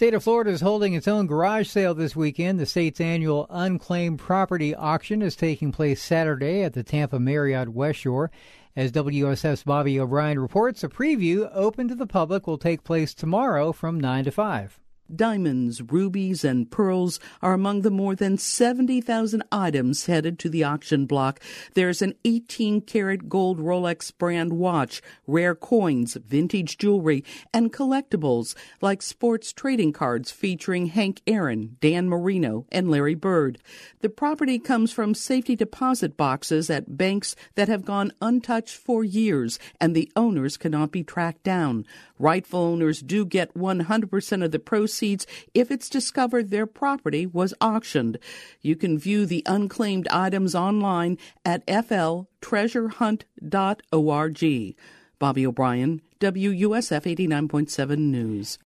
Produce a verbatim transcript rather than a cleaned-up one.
State of Florida is holding its own garage sale this weekend. The state's annual unclaimed property auction is taking place Saturday at the Tampa Marriott West Shore. As W S F's Bobby O'Brien reports, a preview open to the public will take place tomorrow from nine to five. Diamonds, rubies, and pearls are among the more than seventy thousand items headed to the auction block. There's an eighteen karat gold Rolex brand watch, rare coins, vintage jewelry, and collectibles like sports trading cards featuring Hank Aaron, Dan Marino, and Larry Bird. The property comes from safety deposit boxes at banks that have gone untouched for years, and the owners cannot be tracked down. Rightful owners do get one hundred percent of the proceeds if it's discovered their property was auctioned. You can view the unclaimed items online at f l treasure hunt dot org. Bobby O'Brien, W U S F eighty-nine point seven News.